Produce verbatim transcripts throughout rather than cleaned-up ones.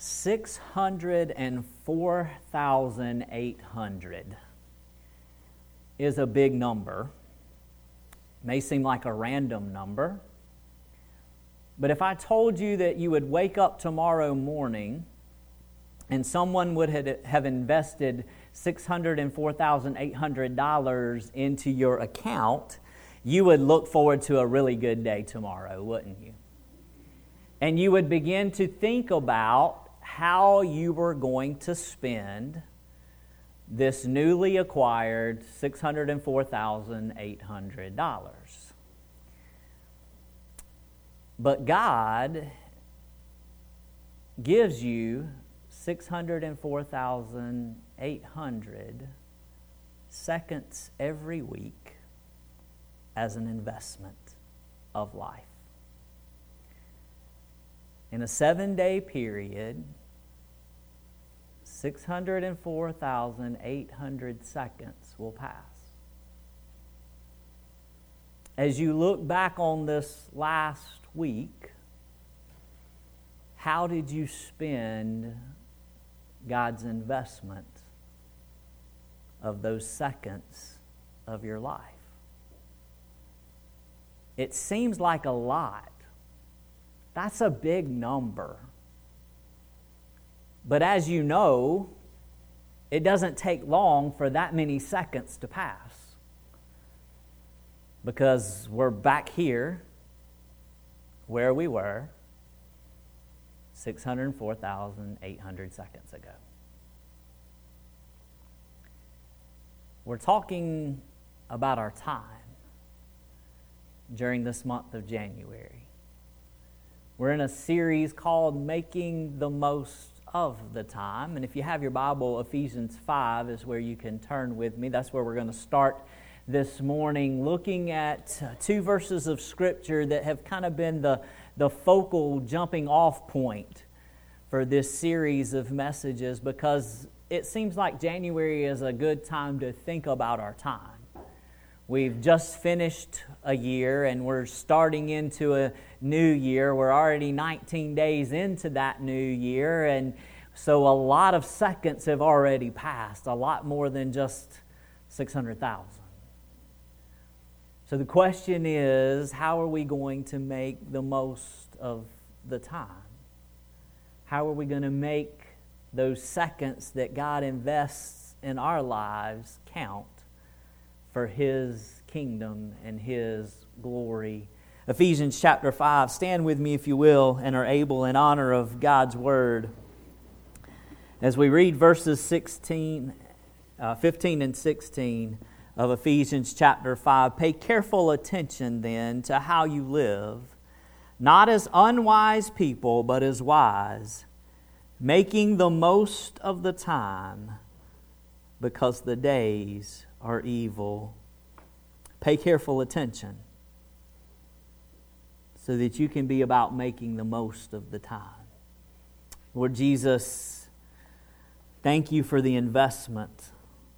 six hundred four thousand eight hundred is a big number. May seem like a random number. But if I told you that you would wake up tomorrow morning and someone would have invested six hundred four thousand eight hundred dollars into your account, you would look forward to a really good day tomorrow, wouldn't you? And you would begin to think about how you were going to spend this newly acquired six hundred four thousand eight hundred dollars. But God gives you six hundred four thousand eight hundred seconds every week as an investment of life. In a seven-day period, six hundred four thousand eight hundred seconds will pass. As you look back on this last week, how did you spend God's investment of those seconds of your life? It seems like a lot. That's a big number. But as you know, it doesn't take long for that many seconds to pass. Because we're back here where we were six hundred four thousand eight hundred seconds ago. We're talking about our time during this month of January. We're in a series called Making the Most of the Time. And if you have your Bible, Ephesians five is where you can turn with me. That's where we're going to start this morning, looking at two verses of Scripture that have kind of been the, the focal jumping off point for this series of messages, because it seems like January is a good time to think about our time. We've just finished a year and we're starting into a new year. We're already nineteen days into that new year, and so a lot of seconds have already passed, a lot more than just six hundred thousand. So the question is, how are we going to make the most of the time? How are we going to make those seconds that God invests in our lives count for His kingdom and His glory? Ephesians chapter five. Stand with me if you will and are able in honor of God's Word. As we read verses sixteen, uh, fifteen and sixteen of Ephesians chapter five, pay careful attention then to how you live, not as unwise people, but as wise, making the most of the time, because the days are evil. Pay careful attention so that you can be about making the most of the time. Lord Jesus, thank you for the investment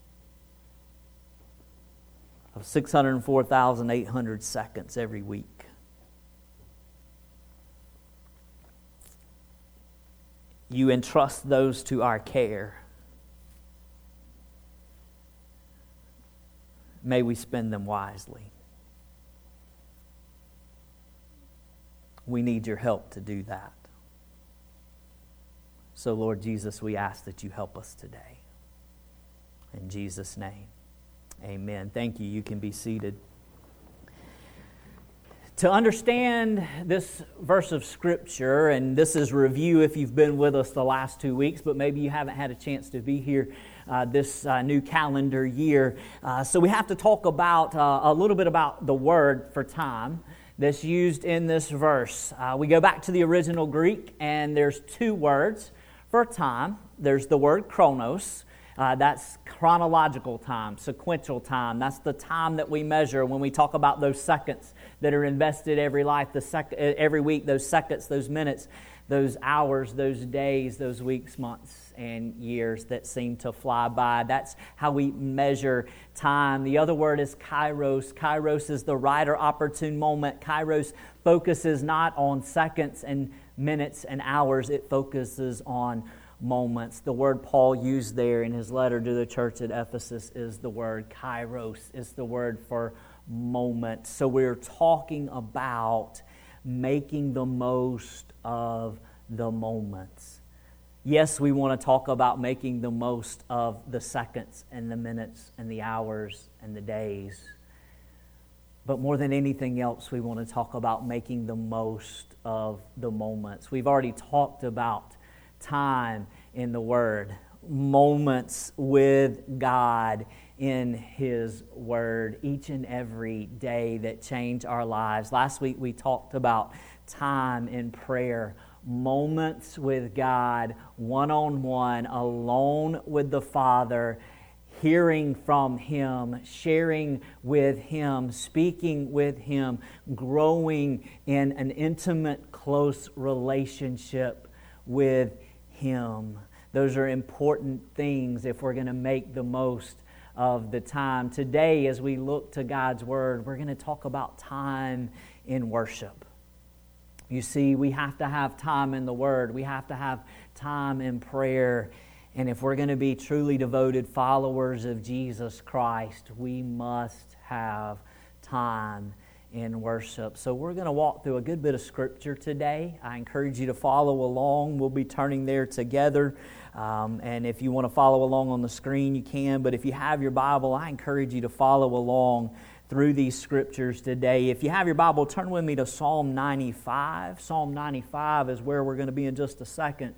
of six hundred four thousand eight hundred seconds every week. You entrust those to our care. May we spend them wisely. We need your help to do that. So, Lord Jesus, we ask that you help us today. In Jesus' name, amen. Thank you. You can be seated. To understand this verse of Scripture, and this is review if you've been with us the last two weeks, but maybe you haven't had a chance to be here uh, this uh, new calendar year. Uh, so we have to talk about uh, a little bit about the word for time that's used in this verse. Uh, we go back to the original Greek, and there's two words for time. There's the word chronos. Uh, that's chronological time, sequential time. That's the time that we measure when we talk about those seconds that are invested every life, the sec- every week, those seconds, those minutes, those hours, those days, those weeks, months, and years that seem to fly by. That's how we measure time. The other word is kairos. Kairos is the right or opportune moment. Kairos focuses not on seconds and minutes and hours. It focuses on moments. The word Paul used there in his letter to the church at Ephesus is the word kairos. It's the word for moment. So we're talking about making the most of the moments. Yes, we want to talk about making the most of the seconds and the minutes and the hours and the days. But more than anything else, we want to talk about making the most of the moments. We've already talked about time in the Word, moments with God in His Word, each and every day that change our lives. Last week we talked about time in prayer, moments with God, one-on-one, alone with the Father, hearing from Him, sharing with Him, speaking with Him, growing in an intimate, close relationship with Him. Those are important things if we're going to make the most of the time. Today, as we look to God's Word, we're going to talk about time in worship. You see, we have to have time in the Word. We have to have time in prayer. And if we're going to be truly devoted followers of Jesus Christ, we must have time in worship. So we're going to walk through a good bit of Scripture today. I encourage you to follow along. We'll be turning there together. Um, and if you want to follow along on the screen, you can. But if you have your Bible, I encourage you to follow along through these Scriptures today. If you have your Bible, turn with me to Psalm ninety-five. Psalm ninety-five is where we're going to be in just a second.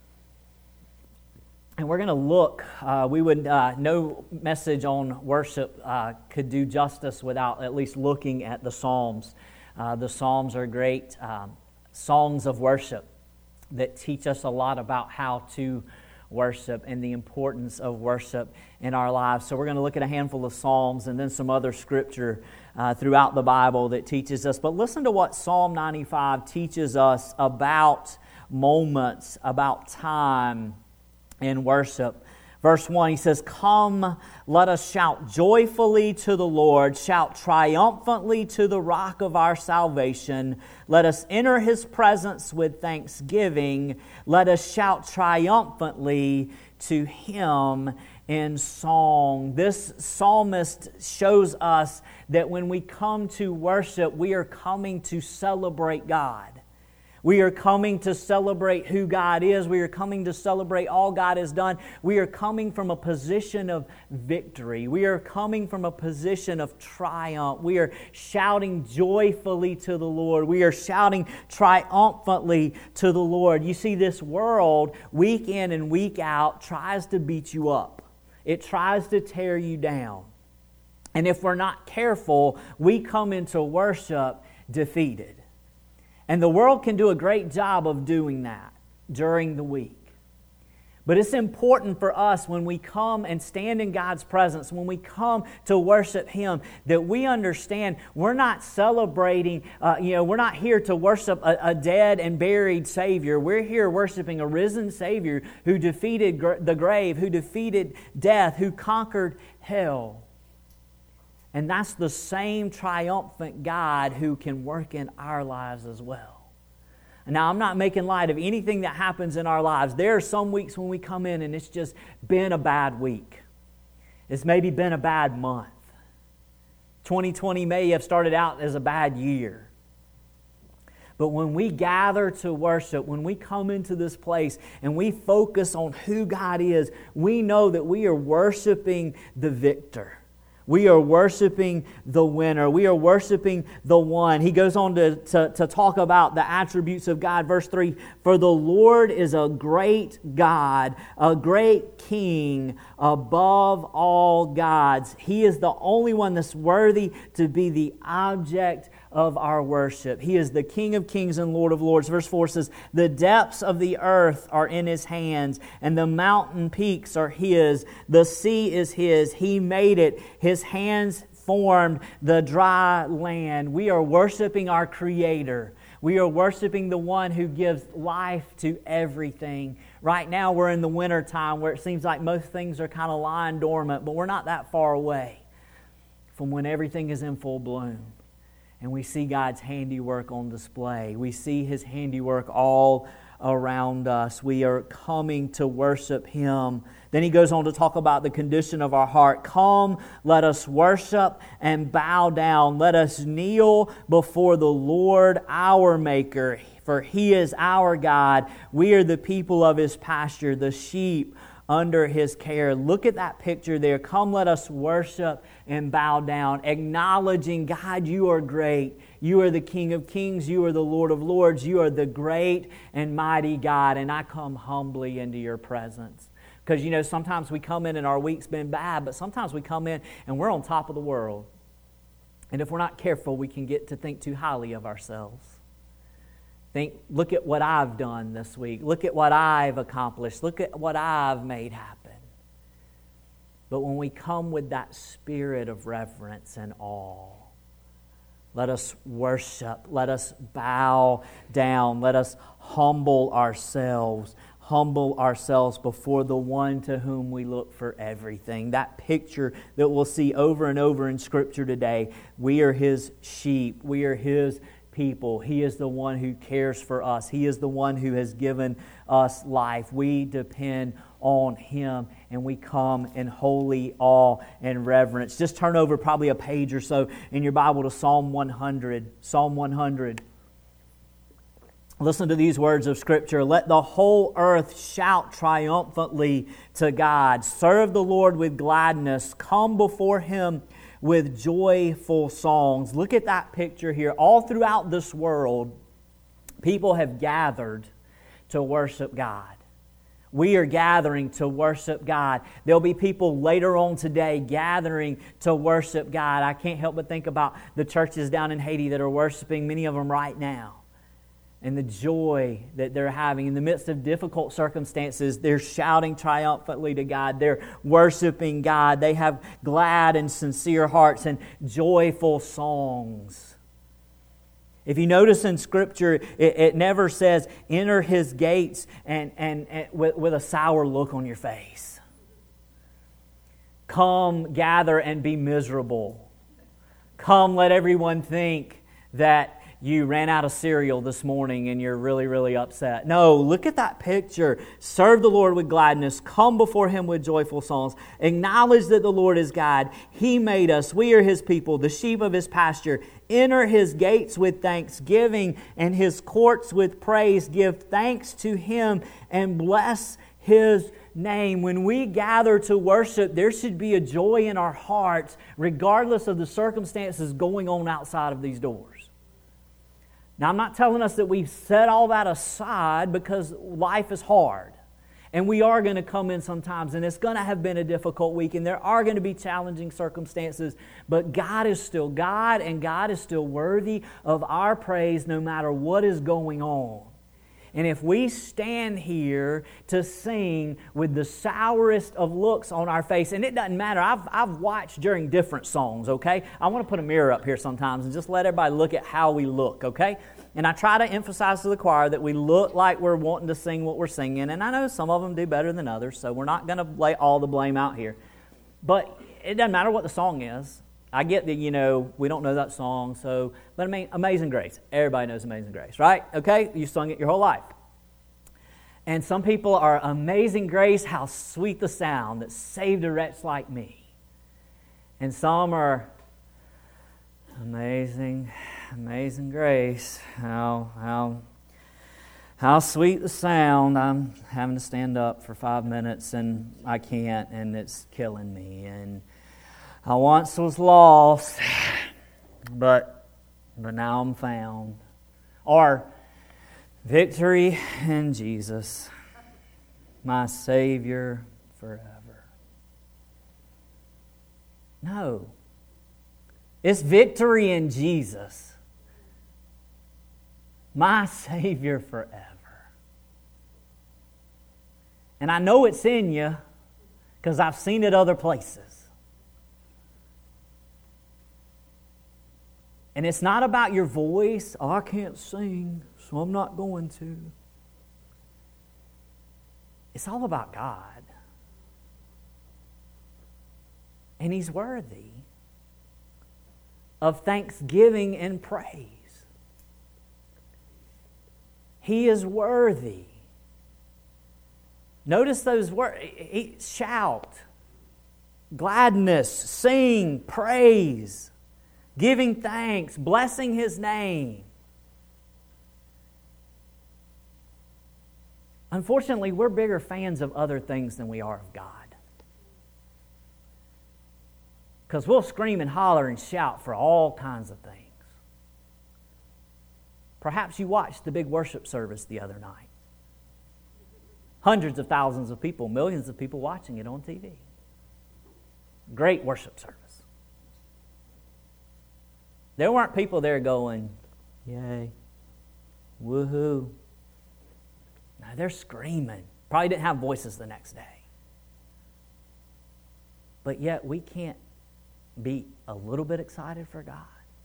And we're going to look, uh, we would, uh, no message on worship uh, could do justice without at least looking at the Psalms. Uh, the Psalms are great um, songs of worship that teach us a lot about how to worship and the importance of worship in our lives. So we're going to look at a handful of Psalms and then some other Scripture uh, throughout the Bible that teaches us. But listen to what Psalm ninety-five teaches us about moments, about time in worship. Verse one, he says, "Come, let us shout joyfully to the Lord, shout triumphantly to the rock of our salvation. Let us enter His presence with thanksgiving. Let us shout triumphantly to Him in song." This psalmist shows us that when we come to worship, we are coming to celebrate God. We are coming to celebrate who God is. We are coming to celebrate all God has done. We are coming from a position of victory. We are coming from a position of triumph. We are shouting joyfully to the Lord. We are shouting triumphantly to the Lord. You see, this world, week in and week out, tries to beat you up. It tries to tear you down. And if we're not careful, we come into worship defeated. And the world can do a great job of doing that during the week. But it's important for us when we come and stand in God's presence, when we come to worship Him, that we understand we're not celebrating, uh, you know, we're not here to worship a, a dead and buried Savior. We're here worshiping a risen Savior who defeated gr- the grave, who defeated death, who conquered hell. And that's the same triumphant God who can work in our lives as well. Now, I'm not making light of anything that happens in our lives. There are some weeks when we come in and it's just been a bad week. It's maybe been a bad month. twenty twenty may have started out as a bad year. But when we gather to worship, when we come into this place and we focus on who God is, we know that we are worshiping the victor. We are worshiping the winner. We are worshiping the one. He goes on to, to, to talk about the attributes of God. Verse three, "For the Lord is a great God, a great King above all gods." He is the only one that's worthy to be the object of our worship. He is the King of kings and Lord of lords. Verse four says, "The depths of the earth are in His hands, and the mountain peaks are His. The sea is His. He made it. His hands formed the dry land." We are worshiping our Creator. We are worshiping the one who gives life to everything. Right now we're in the winter time where it seems like most things are kind of lying dormant, but we're not that far away from when everything is in full bloom. and we see God's handiwork on display. We see His handiwork all around us. We are coming to worship Him. Then he goes on to talk about the condition of our heart. Come, let us worship and bow down. Let us kneel before the Lord our Maker, for He is our God. We are the people of His pasture, the sheep under His care. Look at that picture there. Come, let us worship and bow down, acknowledging, God, You are great. You are the King of kings. You are the Lord of lords. You are the great and mighty God, and I come humbly into Your presence. Because, you know, sometimes we come in and our week's been bad, but sometimes we come in and we're on top of the world. And if we're not careful, we can get to think too highly of ourselves. Think, look at what I've done this week. Look at what I've accomplished. Look at what I've made happen. But when we come with that spirit of reverence and awe, let us worship. Let us bow down. Let us humble ourselves. Humble ourselves before the one to whom we look for everything. That picture that we'll see over and over in Scripture today. We are His sheep. We are His people. He is the one who cares for us. He is the one who has given us life. We depend on Him, and we come in holy awe and reverence. Just turn over probably a page or so in your Bible to Psalm one hundred. Psalm one hundred. Listen to these words of Scripture. Let the whole earth shout triumphantly to God. Serve the Lord with gladness. Come before Him with joyful songs. Look at that picture here. All throughout this world, people have gathered to worship God. We are gathering to worship God. There'll be people later on today gathering to worship God. I can't help but think about the churches down in Haiti that are worshiping, many of them right now. And the joy that they're having in the midst of difficult circumstances. They're shouting triumphantly to God. They're worshiping God. They have glad and sincere hearts and joyful songs. If you notice in Scripture, it, it never says, enter His gates and, and, and with, with a sour look on your face. Come, gather and be miserable. Come, let everyone think that you ran out of cereal this morning and you're really, really upset. No, look at that picture. Serve the Lord with gladness. Come before Him with joyful songs. Acknowledge that the Lord is God. He made us. We are His people, the sheep of His pasture. Enter His gates with thanksgiving and His courts with praise. Give thanks to Him and bless His name. When we gather to worship, there should be a joy in our hearts, regardless of the circumstances going on outside of these doors. Now, I'm not telling us that we've set all that aside, because life is hard. And we are going to come in sometimes, and it's going to have been a difficult week, and there are going to be challenging circumstances. But God is still God, and God is still worthy of our praise no matter what is going on. And if we stand here to sing with the sourest of looks on our face, and it doesn't matter, I've, I've watched during different songs, okay? I want to put a mirror up here sometimes and just let everybody look at how we look, okay? And I try to emphasize to the choir that we look like we're wanting to sing what we're singing, and I know some of them do better than others, so we're not going to lay all the blame out here. But it doesn't matter what the song is. I get that, you know, we don't know that song, so, but I mean, Amazing Grace. Everybody knows Amazing Grace, right? Okay? You sung it your whole life. And some people are, Amazing Grace, how sweet the sound that saved a wretch like me. And some are, Amazing, Amazing Grace, how, how, how sweet the sound. I'm having to stand up for five minutes and I can't, and it's killing me. And I once was lost, but but now I'm found. Or victory in Jesus, my Savior forever. No, it's victory in Jesus, my Savior forever. And I know it's in you because I've seen it other places. And it's not about your voice. Oh, I can't sing, so I'm not going to. It's all about God. And He's worthy. of thanksgiving and praise. He is worthy. Notice those words. Shout, gladness, sing, praise, giving thanks, blessing His name. Unfortunately, we're bigger fans of other things than we are of God. Because we'll scream and holler and shout for all kinds of things. Perhaps you watched the big worship service the other night. Hundreds of thousands of people, millions of people watching it on T V. Great worship service. There weren't people there going, yay, woohoo. No, they're screaming. Probably didn't have voices the next day. But yet we can't be a little bit excited for God.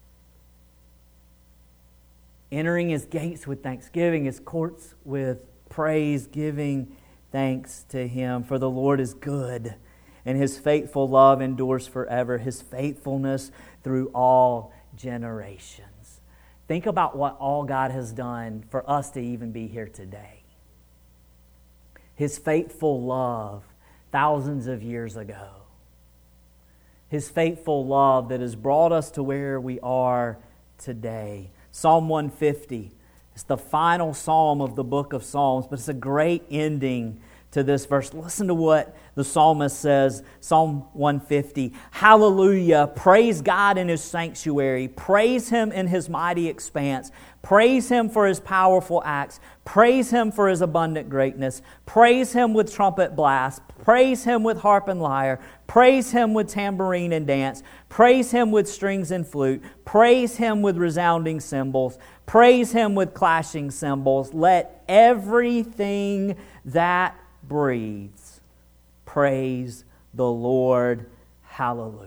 Entering His gates with thanksgiving, His courts with praise, giving thanks to Him. For the Lord is good, and His faithful love endures forever. His faithfulness through all generations. Think about what all God has done for us to even be here today. His faithful love thousands of years ago. His faithful love that has brought us to where we are today. Psalm one fifty. It's the final psalm of the book of Psalms, but it's a great ending to this verse. Listen to what the psalmist says, Psalm one fifty. Hallelujah, praise God in His sanctuary. Praise Him in His mighty expanse. Praise Him for His powerful acts. Praise Him for His abundant greatness. Praise Him with trumpet blast. Praise Him with harp and lyre. Praise Him with tambourine and dance. Praise Him with strings and flute. Praise Him with resounding cymbals. Praise Him with clashing cymbals. Let everything that breathes praise the Lord. Hallelujah.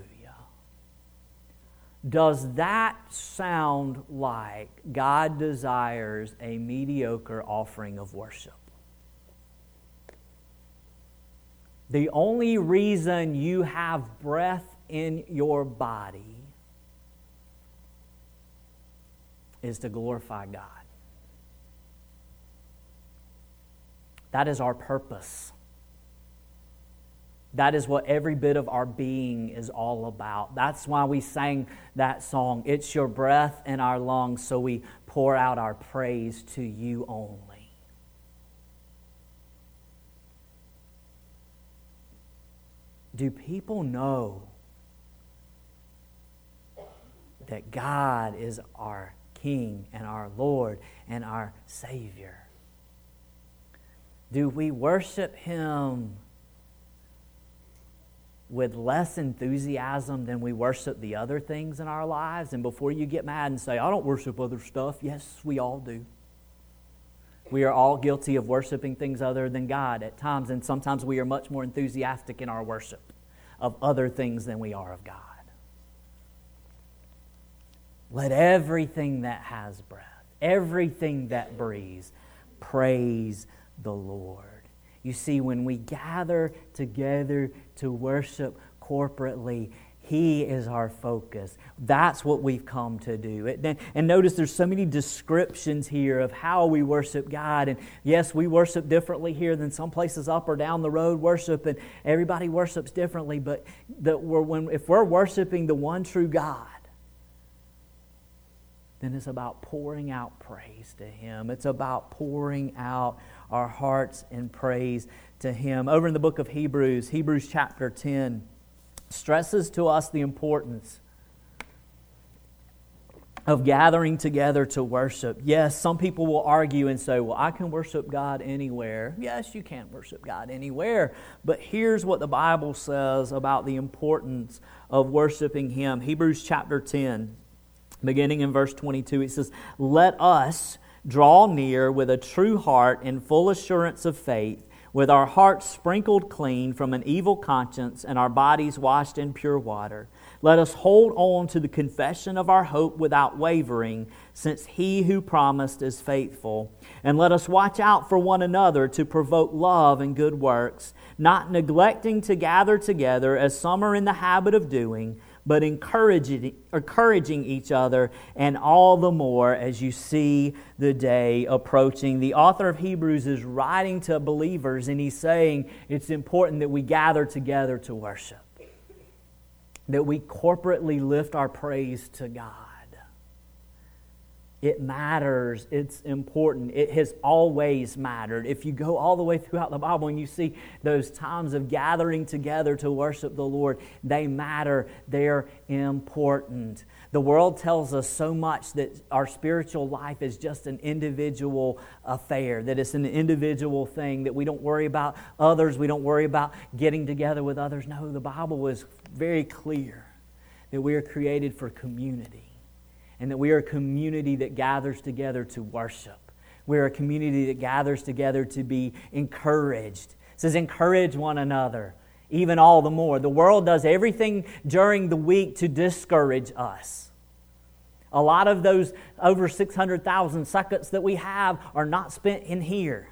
Does that sound like God desires a mediocre offering of worship? The only reason you have breath in your body is to glorify God. That is our purpose. That is what every bit of our being is all about. That's why we sang that song, It's Your Breath in Our Lungs, so we pour out our praise to You only. Do people know that God is our King and our Lord and our Savior? Do we worship Him with less enthusiasm than we worship the other things in our lives? And before you get mad and say, I don't worship other stuff, yes, we all do. We are all guilty of worshiping things other than God at times, and sometimes we are much more enthusiastic in our worship of other things than we are of God. Let everything that has breath, everything that breathes, praise the Lord. You see, when we gather together to worship corporately, He is our focus. That's what we've come to do. And notice there's so many descriptions here of how we worship God. And yes, we worship differently here than some places up or down the road worship, and everybody worships differently. But that we're, when, if we're worshiping the one true God, then it's about pouring out praise to Him. It's about pouring out our hearts in praise to Him. Over in the book of Hebrews, Hebrews chapter ten, stresses to us the importance of gathering together to worship. Yes, some people will argue and say, well, I can worship God anywhere. Yes, you can worship God anywhere. But here's what the Bible says about the importance of worshiping Him. Hebrews chapter ten, beginning in verse twenty-two, it says, let us draw near with a true heart and full assurance of faith, with our hearts sprinkled clean from an evil conscience and our bodies washed in pure water. Let us hold on to the confession of our hope without wavering, since He who promised is faithful. And let us watch out for one another to provoke love and good works, not neglecting to gather together as some are in the habit of doing, but encouraging, encouraging each other, and all the more as you see the day approaching. The author of Hebrews is writing to believers, and he's saying it's important that we gather together to worship, that we corporately lift our praise to God. It matters. It's important. It has always mattered. If you go all the way throughout the Bible and you see those times of gathering together to worship the Lord, they matter. They're important. The world tells us so much that our spiritual life is just an individual affair, that it's an individual thing, that we don't worry about others, we don't worry about getting together with others. No, the Bible is very clear that we are created for community. And that we are a community that gathers together to worship. We're a community that gathers together to be encouraged. It says, encourage one another, even all the more. The world does everything during the week to discourage us. A lot of those over six hundred thousand seconds that we have are not spent in here.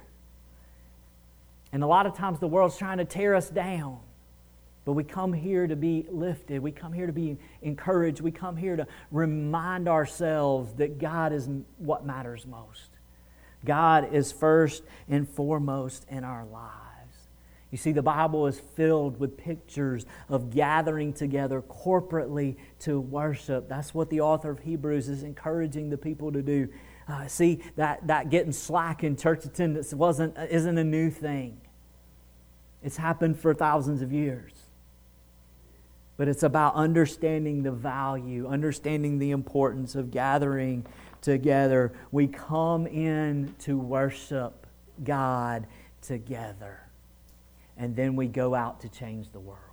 And a lot of times the world's trying to tear us down. But we come here to be lifted. We come here to be encouraged. We come here to remind ourselves that God is what matters most. God is first and foremost in our lives. You see, the Bible is filled with pictures of gathering together corporately to worship. That's what the author of Hebrews is encouraging the people to do. Uh, see, that, that getting slack in church attendance wasn't, isn't a new thing. It's happened for thousands of years. But it's about understanding the value, understanding the importance of gathering together. We come in to worship God together. And then we go out to change the world.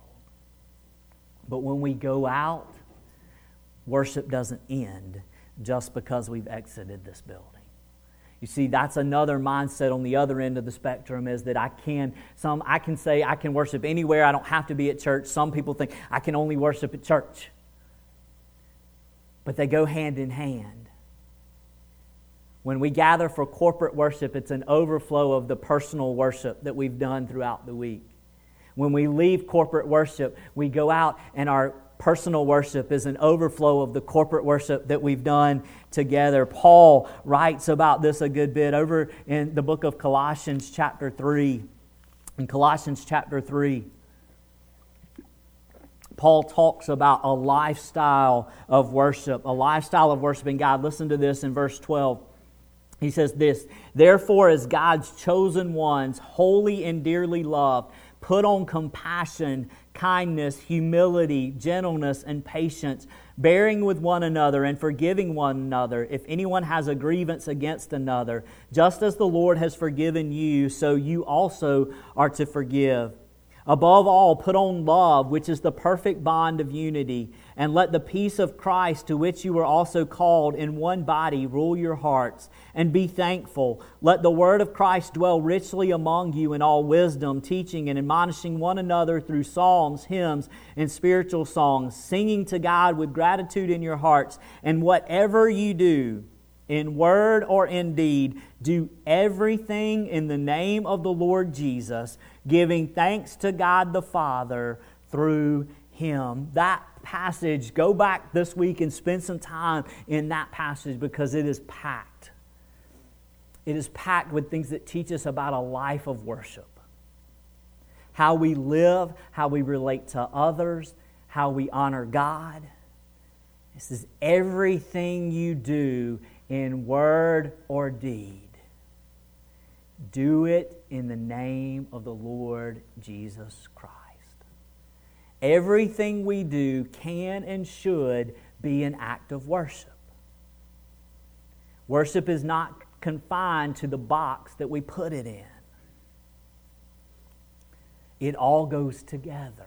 But when we go out, worship doesn't end just because we've exited this building. You see, that's another mindset on the other end of the spectrum, is that I can some I can say I can worship anywhere. I don't have to be at church. Some people think I can only worship at church. But they go hand in hand. When we gather for corporate worship, it's an overflow of the personal worship that we've done throughout the week. When we leave corporate worship, we go out and our personal worship is an overflow of the corporate worship that we've done together. Paul writes about this a good bit over in the book of Colossians chapter three. In Colossians chapter three, Paul talks about a lifestyle of worship, a lifestyle of worshiping God. Listen to this in verse twelve. He says this, "Therefore, as God's chosen ones, holy and dearly loved, put on compassion, kindness, humility, gentleness, and patience, bearing with one another and forgiving one another. If anyone has a grievance against another, just as the Lord has forgiven you, so you also are to forgive. Above all, put on love, which is the perfect bond of unity, and let the peace of Christ, to which you were also called in one body, rule your hearts, and be thankful. Let the word of Christ dwell richly among you in all wisdom, teaching and admonishing one another through psalms, hymns, and spiritual songs, singing to God with gratitude in your hearts. And whatever you do, in word or in deed, do everything in the name of the Lord Jesus, giving thanks to God the Father through Him." That passage, go back this week and spend some time in that passage, because it is packed. It is packed with things that teach us about a life of worship. How we live, how we relate to others, how we honor God. This is everything you do in word or deed. Do it in the name of the Lord Jesus Christ. Everything we do can and should be an act of worship. Worship is not confined to the box that we put it in. It all goes together.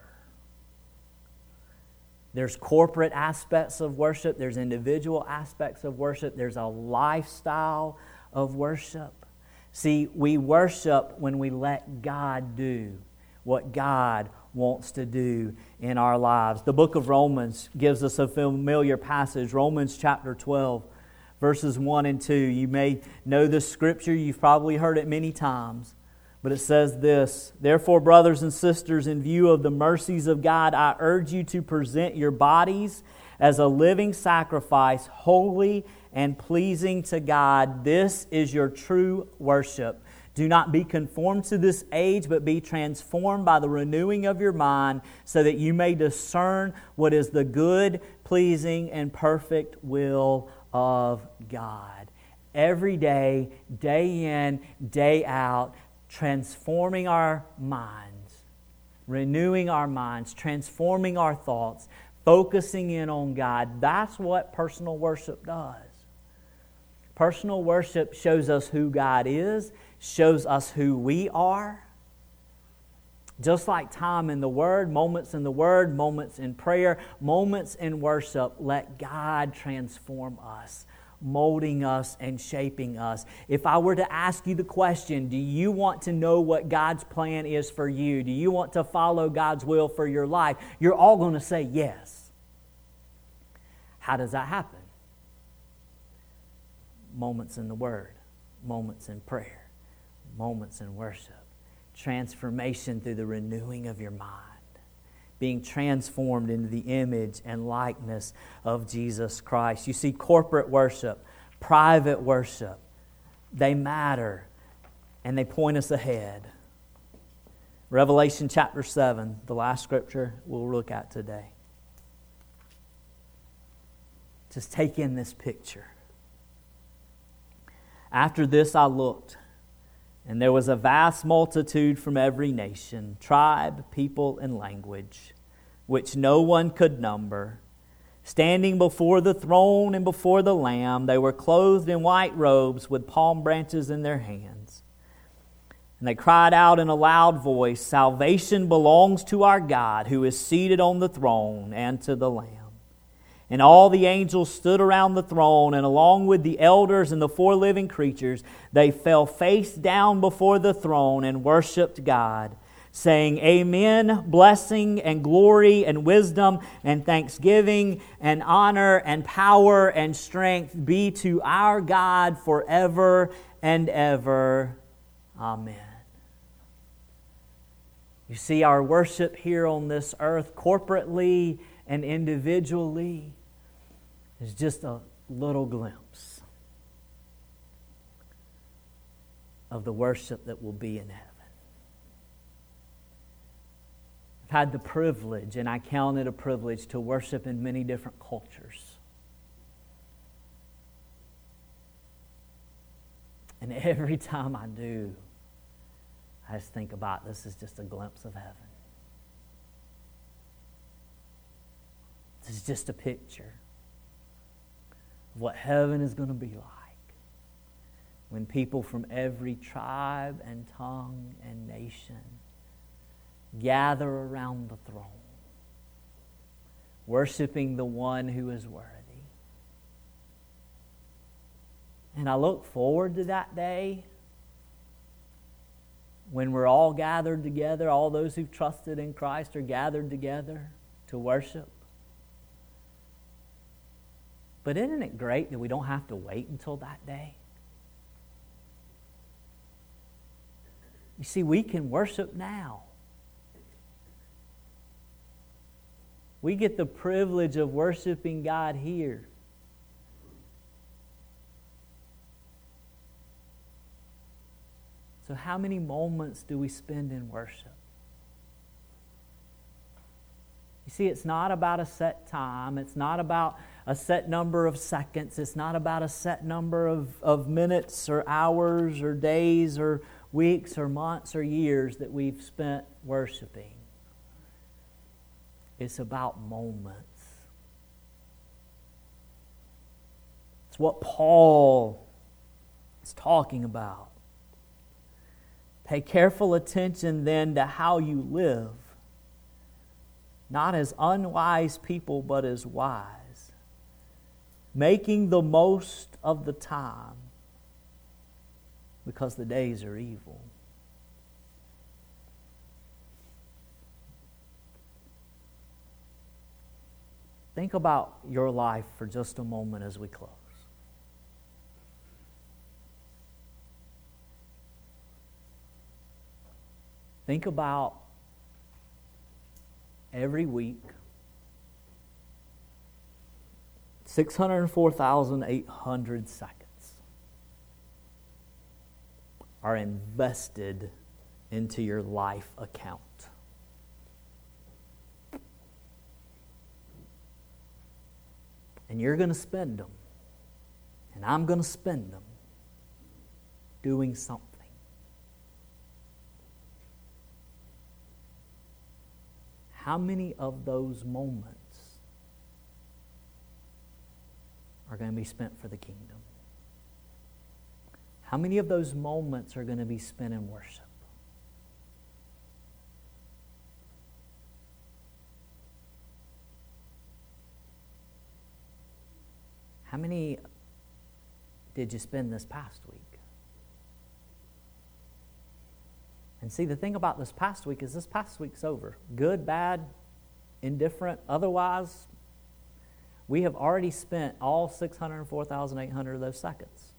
There's corporate aspects of worship. There's individual aspects of worship. There's a lifestyle of worship. See, we worship when we let God do what God wants to do in our lives. The book of Romans gives us a familiar passage. Romans chapter twelve, verses one and two. You may know this scripture. You've probably heard it many times. But it says this, "Therefore, brothers and sisters, in view of the mercies of God, I urge you to present your bodies as a living sacrifice, holy and pleasing to God. This is your true worship. Do not be conformed to this age, but be transformed by the renewing of your mind, so that you may discern what is the good, pleasing, and perfect will of God." Every day, day in, day out, transforming our minds, renewing our minds, transforming our thoughts, focusing in on God. That's what personal worship does. Personal worship shows us who God is, shows us who we are. Just like time in the Word, moments in the Word, moments in prayer, moments in worship, let God transform us, molding us and shaping us. If I were to ask you the question, do you want to know what God's plan is for you? Do you want to follow God's will for your life? You're all going to say yes. How does that happen? Moments in the Word, moments in prayer, moments in worship. Transformation through the renewing of your mind. Being transformed into the image and likeness of Jesus Christ. You see, corporate worship, private worship, they matter and they point us ahead. Revelation chapter seven, the last scripture we'll look at today. Just take in this picture. "After this I looked, and there was a vast multitude from every nation, tribe, people, and language, which no one could number, standing before the throne and before the Lamb. They were clothed in white robes with palm branches in their hands. And they cried out in a loud voice, 'Salvation belongs to our God, who is seated on the throne, and to the Lamb.' And all the angels stood around the throne, and along with the elders and the four living creatures, they fell face down before the throne and worshipped God, saying, 'Amen, blessing and glory and wisdom and thanksgiving and honor and power and strength be to our God forever and ever. Amen.'" You see, our worship here on this earth, corporately and individually, is just a little glimpse of the worship that will be in heaven. I've had the privilege, and I count it a privilege, to worship in many different cultures. And every time I do, I just think about this is just a glimpse of heaven. This is just a picture of what heaven is going to be like when people from every tribe and tongue and nation gather around the throne, worshiping the one who is worthy. And I look forward to that day when we're all gathered together, all those who've trusted in Christ are gathered together to worship. But isn't it great that we don't have to wait until that day? You see, we can worship now. We get the privilege of worshiping God here. So how many moments do we spend in worship? You see, it's not about a set time. It's not about a set number of seconds. It's not about a set number of, of minutes or hours or days or weeks or months or years that we've spent worshiping. It's about moments. It's what Paul is talking about. Pay careful attention then to how you live, not as unwise people, but as wise, making the most of the time, because the days are evil. Think about your life for just a moment as we close. Think about every week, six hundred four thousand eight hundred seconds are invested into your life account. And you're going to spend them, and I'm going to spend them doing something. How many of those moments are going to be spent for the kingdom? How many of those moments are going to be spent in worship? How many did you spend this past week? And see, the thing about this past week is this past week's over. Good, bad, indifferent, otherwise, we have already spent all six hundred four thousand eight hundred of those seconds.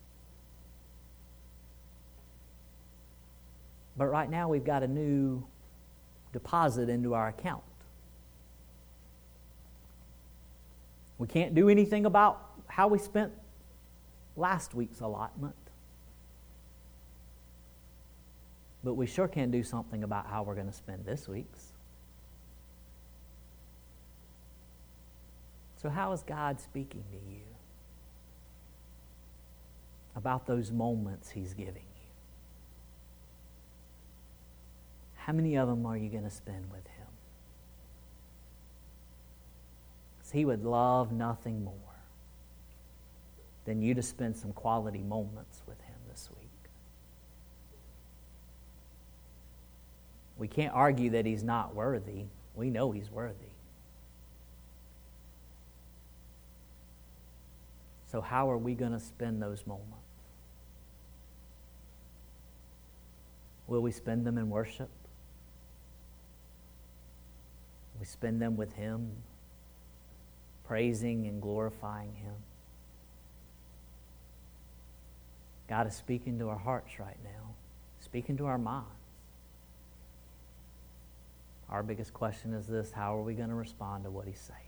But right now we've got a new deposit into our account. We can't do anything about how we spent last week's allotment. But we sure can do something about how we're going to spend this week's. So how is God speaking to you about those moments He's giving you? How many of them are you going to spend with Him? Because He would love nothing more than you to spend some quality moments with Him this week. We can't argue that He's not worthy. We know He's worthy. So how are we going to spend those moments? Will we spend them in worship? Will we spend them with Him, praising and glorifying Him? God is speaking to our hearts right now, speaking to our minds. Our biggest question is this: how are we going to respond to what He's saying?